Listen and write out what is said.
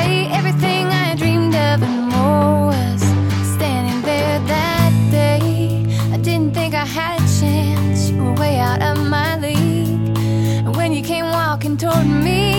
finally everything I dreamed of and more was standing there that day. I didn't think I had a chance, you were way out of my league. And when you came walking toward me,